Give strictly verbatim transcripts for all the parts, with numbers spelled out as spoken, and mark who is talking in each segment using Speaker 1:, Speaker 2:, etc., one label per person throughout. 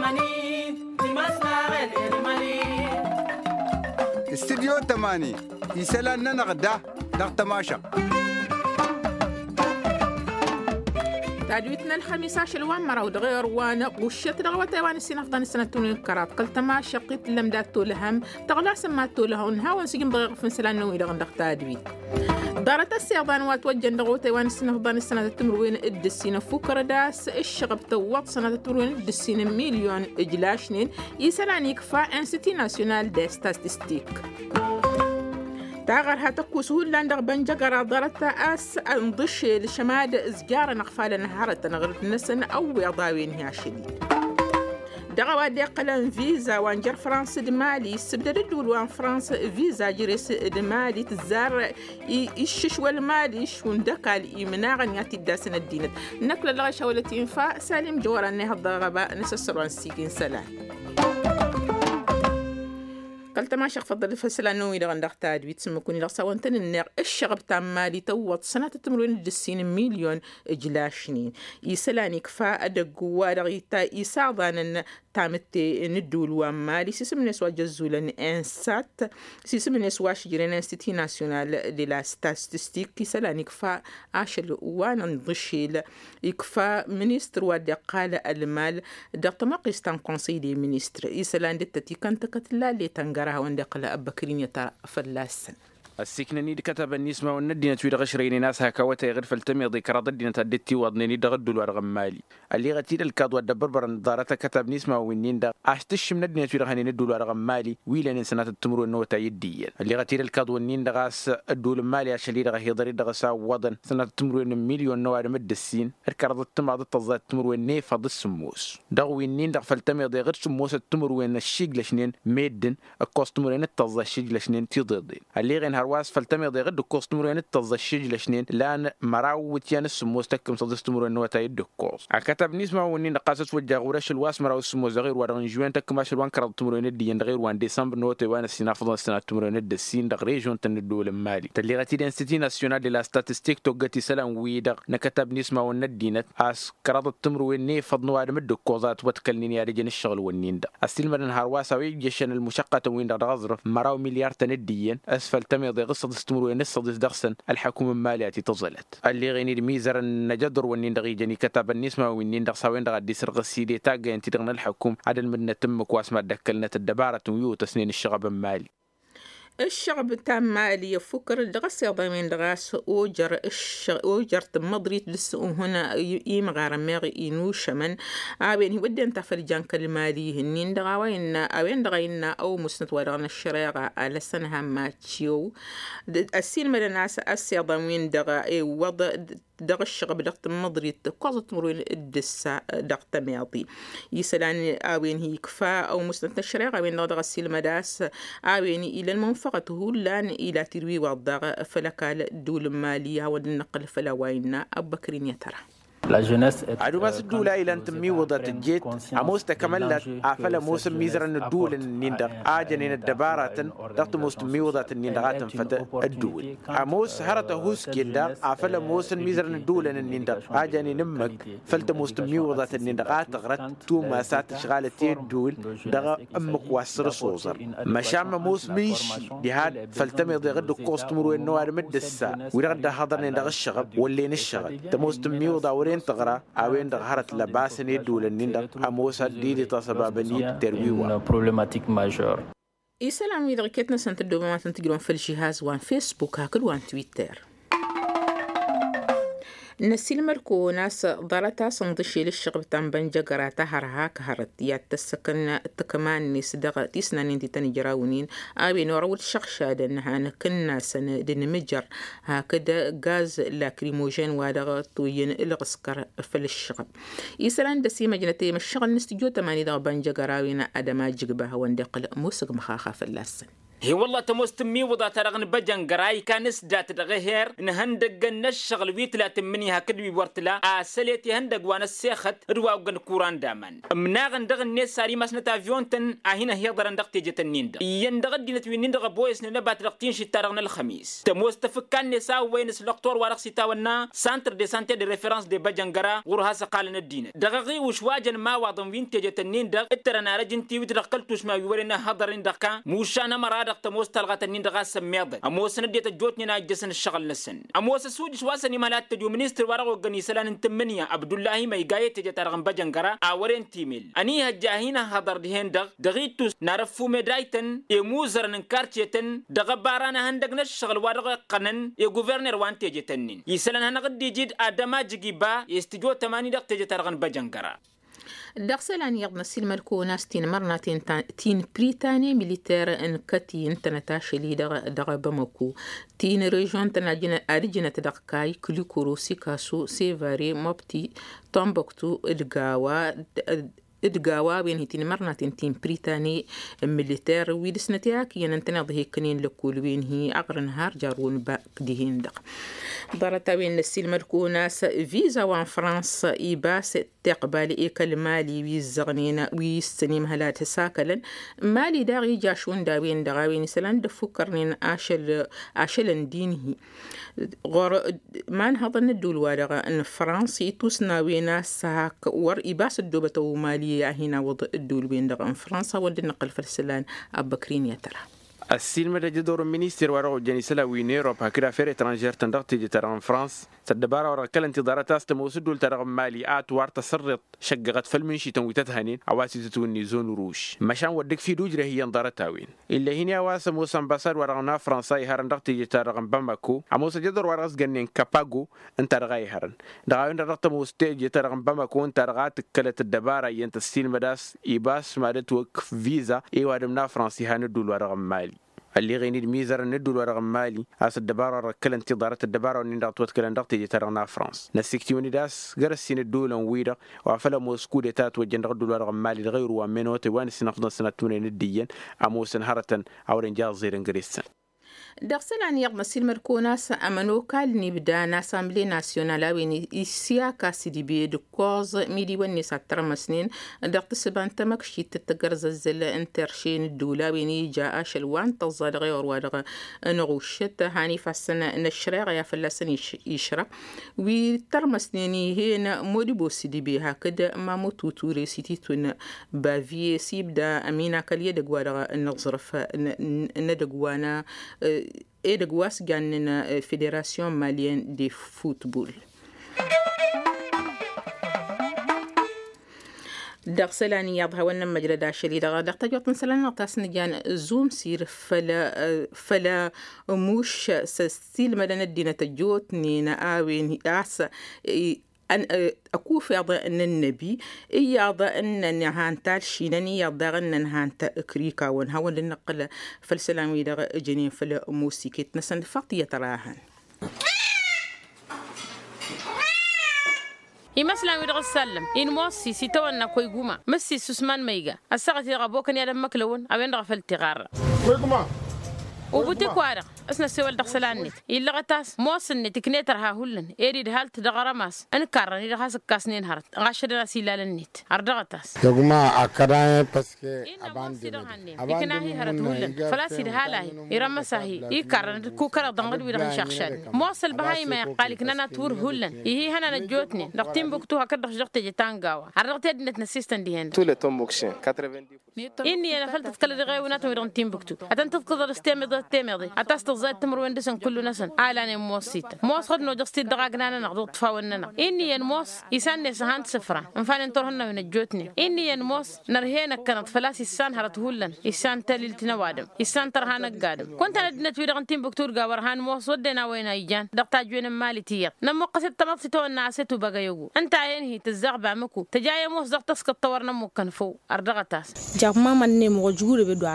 Speaker 1: استديو تماني يسلنا نغدا نغتماشق
Speaker 2: تادويتنا الخميس عشر وامرا ودغير وانا قشت رغوة وان السنة فضان السنة توني الكرات قلت ما شقيت لمدات لهم تغلا سمات لهم ها ونسجم دغير في سلان نوي لغن تادويت دارت السيضان واتوجه دغوة وان السنة فضان السنة تمروين الدسين فكر داس الشغب توات سنة تمروين الدسين مليون اجلاشنين يسلان يكفى انستي ناسيونال دي ستاتستيك تاغر هاتكو سهول لاندغ بنجاقرا ضارتا أس انضش لشماد إزجار نغفال نهارة نغرد نسن أو يضاوين هي شديد دغوا دي قلن فيزا وانجر فرنسا دمالي سبدا الدول وان فرنسا فيزا جريس دمالي تزار إيشش والمالي شون دكا الإيمناغن ياتي داسن الدينت نكلا لغشة والتي فا سالم جورا نهض الضغباء نسسر وان سيكين سلام قلت ما شخ فضل فسلا نوي لغن دغتاد ويتسمى كوني لغسا وانتن النار الشغب تامالي توت سنة تمرين الدسين مليون اجلاشنين يسلاني كفا ادقوا رغيتا يساعدان تامتي ندول ومالي سيسم ناس واجزولا انسات سيسم ناس واش جرين انستيتي ناسيونال دي لا ستاتستيك يسلاني كفا عاشل وانا نضشيل يكفا منيستر ودي قال المال دغتما قيستان كونسي دي منيستر يسلان دي تتي كانت كتلا لي تنقر وندي قلا أبكرين يترى فلاسن
Speaker 3: السكنني كتب النسمة والندينة تويد غشرين ناسها كوتا غير فلتمي ضيكرا ضدينة تدتي وضنيني دغدو الورغم مالي اللي غتيل الكاد ودبربر نظارتا كتب نسمة وينين دا اشتش من الدنيا تويد غني ندو الورغم مالي ويلا نسنة التمر والنوتا يديا اللي غتيل الكاد والنين دغاس الدول مالي عشان دغا هيضري دغسا وضن سنة التمر مليون نوار مد السين الكرد التمر ضد الزات التمر والني فض السموس دغ وينين دغ فلتمي ضي غير سموس التمر وين الشيق لشنين ميدن الكوستمر وين التزا الشيق لشنين تيضيضين اللي غين واس فلتمي ضي غد كوستمرين التزشج لشنين لان مراوت يان السموس تكم صدستمرين نوتا يدكوس كتب نسمع ونين قاسس وجا غورش الواس مراو السموس غير ورن جوين تكم اش وان كرد تمرين دي غير وان ديسمبر نوتا وان السنه فضل سنه تمرين الدسين دغ ريجون تندول مالي تلي غتي انستيتي ناسيونال دي لا ستاتستيك توغتي سلام ويدغ نكتب نسمع وندينت اس كرد التمرين ني فض نوار مدكوزات وتكلنين يا رجل الشغل ونين دا استلمن هرواسا ويجشن المشقه وين دغ غزرف مراو مليار تنديين اسفل تمي ضي استمروا نصدس دخسن الحكومة المالية تظلت اللي غيني الميزر النجدر والنين دغي جني كتاب النسمة والنين دغسا وين دغ دي سرغ السيدي تاقا انتي دغنا الحكوم عدل من تمك واسمع دكلنا الدبارة ويو تسنين الشغب المالي
Speaker 2: الشغب تام مالي يفكر الدغس يضمين دغاس اوجر الش اوجر تمضريت لسه هنا يمغار مغ ينوش من ابين يودي انت فرجان كلمالي هنين دغاوين اوين دغينا او مسند ورغنا الشريعه على سنها ما تشيو السين من الناس اسي ضمين دغا اي وضع دغ الشغب دغت مضريت قصت مرين الدسا دغت ماضي يسلان اوين هي كفا او مسند الشريعه وين دغ السين مداس اوين الى المنف فقطه لان إلى تروي وضع فلك دول مالية والنقل فلا وين أبكرين يترى
Speaker 3: عدو ما سدو لا إلى أنتمي وضعت الجيت عموس تكملت عفل موسم ميزرن الدول النيندر آجنين الدبارة ضغط مستمي وضعت النيندرات فت الدول عموس هرت هوس كيندا عفل موسم ميزرن الدول النيندر آجنين نمك فلت مستمي وضعت النيندرات غرت تو ما سات شغالتي الدول دغ أمك واسر صوزر مشام موس ميشي دهاد فلتمي ضغط كوستمرو النوار مدسا ورغد حضرنا دغ الشغب واللين الشغب تمستمي وضع تغرى أوين دغهرت لباسني دول النيندر أموسا ديدي تصبابني ترويوا
Speaker 4: بروبلماتيك ماجور
Speaker 2: إسلام يدركتنا سنت الدوبامات تنتقلون في الجهاز وان فيسبوك هاكل وان تويتر نسيل ملكو ناس ضرتا صندشي للشغب تنبن جقراتا هرها كهرت يتسكن تكمان نيس دغ تيسنا ننتي تنجراونين آبي نورول شخشا دنها نكنا سن دن مجر هكذا غاز لاكريموجين ودغ طوين الغسكر في الشغب يسلان دسي مجنتي مشغل نستجو تماني دغ بن جقراوين أدما جقبها واندقل موسق مخاخا في اللسن
Speaker 4: هي والله تموستمي وضع ترغن بجن قراي كانس دات دغهير إن هندق النشغل ويت لا تمنيها كدبي ورتلا أسليتي هندق وانا السيخت رواقن كوران دامن مناغن دغن نيس ساري مسنة أفيونتن أهنا هي ضرن دغتي جتنيندا يندغ دينت وينيندغ بويس نبات رغتين شتارغن الخميس تموستفكان نسا وينس لقطور ورقسي تاونا سانتر دي سانتي دي ريفرنس دي بجن قرا غورها سقالنا الدين دغغي وشواجن ما وضن وين تجتنيندا اترنا رجنتي وتدخلتوش ما يورينا هضرين دقا موشانا مراد دقت موس تلغت النين دغاس ميض اموس نديت جوتني ناجسن الشغل نسن اموس سوجش واسني مالات تجو منستر ورغو غنيسلان انتمنيا عبد الله ما يغاي تجترغن بجنغرا اورين تيميل اني هجاهينا هضر دهين دغ دغيتوس نعرفو ميدايتن يموزر نكارتيتن دغبارانا هندغنا الشغل ورغو قنن يا غوفرنر وان تجتنين يسلان هنغدي جيد ادما جيبا يستجو ثمانية دغ تجترغن بجنغرا
Speaker 2: داخسلان يغنا سلم الكوناس تين مرنا تين تين بريطاني ميليتير ان كتين تنتاشلي دغ دغ بمكو تين ريجون تناجنا ارجنا تدقاي كليكورو سيكاسو سيفاري موبتي تومبوكتو ادغاوا ادغاوا بين هتين مرنا تين تين بريطاني ميليتير ويدسنتياك يننتنا ضهي كنين لكول وين هي اقر نهار جارون باقدهين دق ضرتا بين السلم الكوناس فيزا وان فرنسا إيباس تقبل إيكال مالي ويزغنين ويستنيم هلات ساكلا مالي داغي جاشون داوين داوين سلان دفكرنين آشل آشل دينه غور مان هذا ندول وارغا ان فرنسي توسناوينا ساك ور إيباس الدوبة مالية هنا وضع الدول بين دغا فرنسا ودي نقل فرسلان أبكرين يترى
Speaker 3: السلم دور المينستر ورغو جانيسلا وينيرو باكرا فير اترانجير تندقتي جتران فرانس تدبارا وركل انتظارات استموسدول ترغم مالي ات وار تسرط شققت فلمنشي تنويتتهنين عواسي تتوني زون روش مشان ودك في دوجره هي انضارتاوين الا هنا واس موسى امباساد ورغنا فرنسا هرن دقتي جتران باماكو اموس جدر ورغس جنين كاباغو انت رغاي هرن دغاوين دقت موستي جتران باماكو انت رغات كلت الدبارا ينت السلم داس ايباس مادت وك فيزا اي وادمنا فرنسي هاندول ورغم مالي اللي غيني الميزر ندول ورغم مالي اس الدبارة ركل انتظارات الدبارة ونندق توتكل ندقتي جترنا فرنسا نسيكتيوني داس جرسين الدول ويدا وعفلا موسكو ديتات وجندق دول ورغم مالي غير ومنوت وان سنفضل سنتون نديا اموس هرتن او رنجاز زير انجريسن
Speaker 2: داخسلان يغمى سلمر كوناس أمانو كالني بدا ناسامبلي ناسيونالا ويني إسياكا سيدي بي دو كوز ميدي وني ساتر مسنين داخت سبان تمكشي تتقرز الزل انترشين الدولا ويني جاء شلوان تظل غير وارغ نغوشت هاني فاسنا نشري غيا فلسن يشرا ويترمسنيني هنا مودبو سيدي بي هكذا ما موتوتوري سيتيتون بافي سيبدا أمينا كاليه دقوارغ نغزرف ندقوانا إدغواس جاننا فيدراسيون ماليين دي فوتبول داخسلاني يضها ون مجرد عشري دغا دغتا جوطن سلان غطاسن جان زوم سير فلا فلا موش سستيل مدن الدينة جوت نينا آوين آسا أن أكوف يضع أن النبي يضع أن نهان تالشينني يضع أن نهان تكريكا ونهون للنقل فالسلام يدغ جنين فلا موسيقى نسن فقط يتراهن
Speaker 5: يمسلم يدغ السلم إن موسي سيتوانا كوي قوما مسي سوسمان ميغا الساقة يغبوكن يدم مكلون أبين دغ فالتغار كوي قوما وبوتي كوارق اسنا سوال دخسلاني إلا غتاس موصلني تكنيتر ها هولن إيريد هالت دغرماس أنا كارني دغاس كاسنين هرت غاشر راسيلا للنيت أرد غتاس
Speaker 6: يا جماعة أكراني بسكي
Speaker 5: أباندي يكنا هي هرت هولن فلاسي دهالاي يرمساهي يكارن كوكرا دغد ويدغن شخشان موصل بهاي ما قالك نانا تور هولن يهي هنا نجوتني دقتين بوكتو هكذا جقت جتانغاوا أردت يدنت نسيستن ديهن
Speaker 7: tous les tombouchin
Speaker 5: إني أنا فلت تكلم دغاي وناتو يدغن تيمبكتو أتن تذكر استيمض استيمضي أتست زاد تمر وندسن كل نسن آلاني موسيت موس خدنا جستي دغاغنا نغدو تفاوننا إني ين موس يسان سهان سفرة انفان انترهنا من الجوتني إني ين موس نرهينا كانت فلاس يسان هرت هولن يسان تليل تنوادم يسان ترهانا قادم كنت أنا نتويدغن تيمبكتور غاورهان موس ودنا وين يجان دقتا جوين مالي تير نمو قصد تمطسي تو الناسيتو بغيوغو انت عينهي تزغب عمكو تجايا موس دق تسكت طورنا مو كنفو أردغتاس
Speaker 8: جاب ماما نيم وجهوري بدو على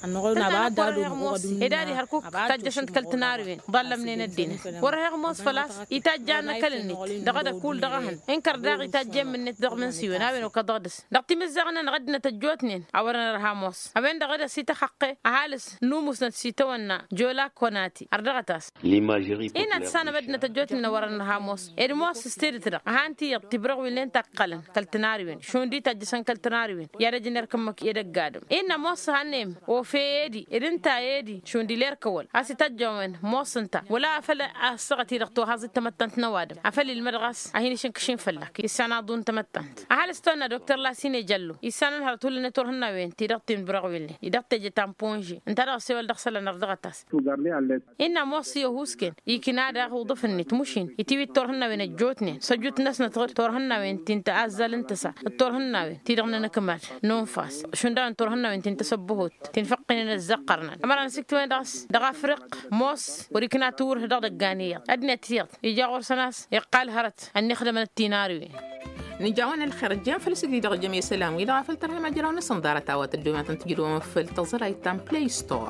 Speaker 5: نغولنا بعد دادو موس إداري هركوك تجسنت كل تناروين ضل منين الدين وراه موس فلاس يتجانا كلني دغدا كول دغهن إنكر داغي تجم من نت دغ من سيون هاوين وكدغدس دغتي مزغنا نغدنا تجوتنين أورنا رها موس أبين دغدا سيتا حقي أهالس نوموس نتسيتونا جولا كوناتي أردغتاس إن تسانا بدنا تجوتنا ورنا رها موس إد موس ستيرتنا هانتي يطبرغ وين تقلن كل تناروين شون دي تجسن كل تناروين يا رجل كمك يدك قادم إن موس هنيم وفيدي إنتا يدي شون دي لير كول أسي تجوين موس انت ولا أفل أصغتي رقتو هذا تمتنت نوادم أفل المدرس أهيني شنكشين فلك يسانا دون تمتنت أهل استونا دكتور لاسيني جلو يسانا هرتول نتورهن وين تيرقتين برغويلي يدقت جتام بونجي انت رأى سيوال دخسل نردغتاس إن موس يهوسكين يكنا دا وضفني تمشين يتيوي تورهن وين الجوتني سجوت ناس نتغر تورهن وين تنت أزل انتسا التورهن وين تيرغنا نكمل نون فاس شون دا تورهن وين تنتسبهوت تنفقين الزقرنا أمرا نسكت وين داس دغا فرق موس وريكنا تور دغ دغانية أدنى تيغ يجا غرسناس يقال هرت أن نخدم التيناري
Speaker 2: نجاونا الخرجان فلسقي دغ جميع سلام وإذا فلتر ما جراونا صندارة تاوات الدومات تجروا مفل تظل أيتام بلاي ستور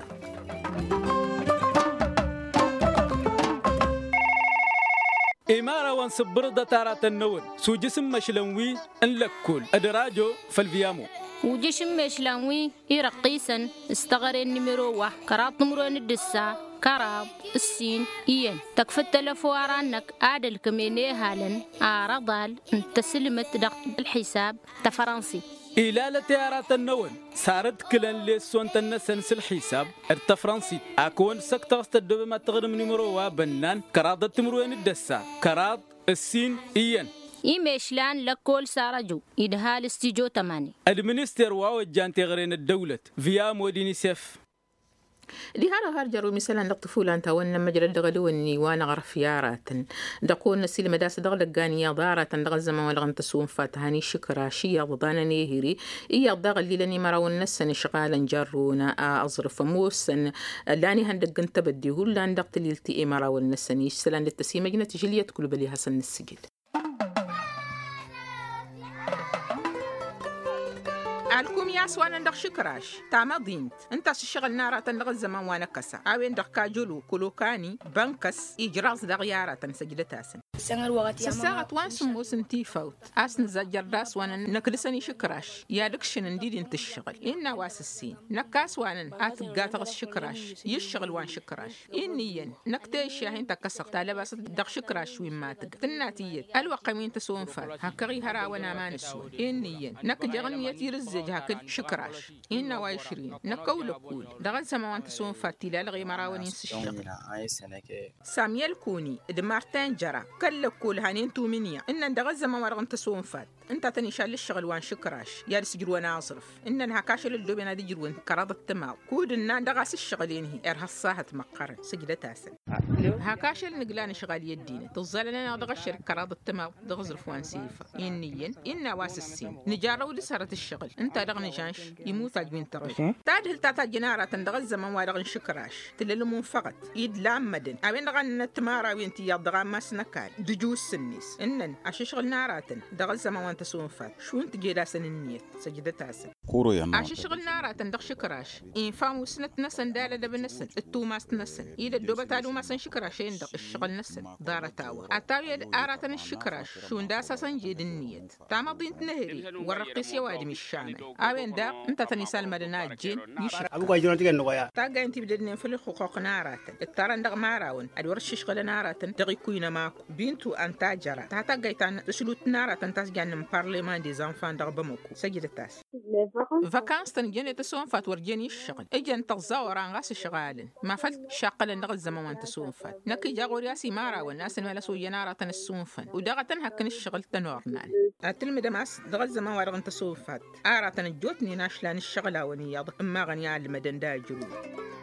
Speaker 7: إمارة وانصبر دتارات النون سو جسم مشلنوي إن لكل أدراجو فالفيامو
Speaker 8: وجسم مشلنوي يرقيسا استغر النمرو واحد كرات نمرون الدسا كراب السين إين تكفت تلفوارانك عادل كميني هالن عرضال انت سلمت دق الحساب تفرنسي
Speaker 7: إلى تيارات النون صارت كلن لسون تنسنس الحساب التفرنسي أكون سكتغست الدب ما تغرم نمرو بنان كراد تمروين الدسا كراد السين إين
Speaker 8: إيميشلان لكل سارجو إدهال استيجو تماني
Speaker 7: المنستر واو الجانتي غرين الدولة فيا موديني سيف
Speaker 2: دي هذا هرجروا مثلا لطفولة أنت وإن مجرد دغلوني وأنا غرف يارات دقون نسيل مداس دغل جانية ضارة دغل زمان ولا غن تسوم فاتهاني شكرا شيا ضدانا نيهري إيا دغل اللي لني مراون نسن شغالا جرونا أظرف موسن لاني هندق أنت بدي هو لان دقت اللي التي مراون نسن يشسلان للتسيمة جنة جلية كل بلي حسن السجل الكم يا سوانا ندخ شكراش تاما دينت انت الشغل نارا تندغ الزمان وانا كسا اوين دخ كاجولو كلوكاني بنكس اجراز دغيارة تنسجل تاسن سساغت وان سمو سنتي فوت اسن زجر داس وانا نكرسني شكراش يا دكشن نديد انت الشغل إنا واس السين نكاس وانا اتقاتغ الشكراش يشغل وان شكراش إنيا نكتاش يا هين تكسق تالباس دغ شكراش وين ما تق تناتيت الوقمين تسون فال هكري هرا وانا ما نسون إنيا نكجغن يتي رزج هكذا شكراش إنا وعشرين نقول كول دغل سماوان تسون فاتي لا لغي مراونين سشغل ساميال كوني دمارتين جرا كل كول هانين تومنيا إن دغل زمان ورغن تسون فات انت تنشال الشغل وان شكراش يا سجروا ناصرف ان هكاش للدوبنا دي جروين كراد التماو كود ان دغاس الشغلين هي ارها الصاحه مقر سجده تاسن هكاش نقلان شغال يدين تظلنا دغش كراد التماو دغزرف وان سيفا انيا ان واس السين نجارو لسرت الشغل انت دغن جانش يموت اجبين تغش تادهل تاتا جناره تندغ زمان ورغن شكراش تللمون فقط يد لام مدن ابين دغن تمارا وينتي يا دغ ما سنكال دجوس سنيس انن اششغل ناراتن دغ زمان تسون فات شو انت جيدا سننيت سجدة تاسن
Speaker 9: كورو يا ماما
Speaker 2: عشان شغل نارا تندق شكراش إن فامو سنت نسن دالة دب نسن التوماس نسن إذا الدوبة تالو ما سن شكراش يندق الشغل نسن دارة تاوى أتاوي آراتن الشكراش شو نداسا سن جيد النيت تاما ضين تنهري ورقيس يوادم الشامل أوين دا انت تنسال مدنا جين يشرق
Speaker 10: أبوك يجون تيجي نقايا
Speaker 2: تاقا انت بدنا في الحقوق ناراتن التارن دغ ماراون أدور الشغل ناراتن دغي كوينا ماكو بنتو أنتا جرا تاقا يتان تسلوت ناراتن تاسجان parlement des enfants d'Arbamoko سجل تاس فاكانس تنجين تسون فات ورجيني الشغل اجن تغزاور عن غاس الشغال ما فلت شاقل نغز زمان تسون فات نكي جاغور ياسي مارا والناس ما لسو ينارا تنسون فن ودغه تنهكن الشغل تنورنال اتلم دماس دغز زمان ورغن تسون فات ارا تنجوتني ناشلان الشغله ونياض اما غني على المدن داجرو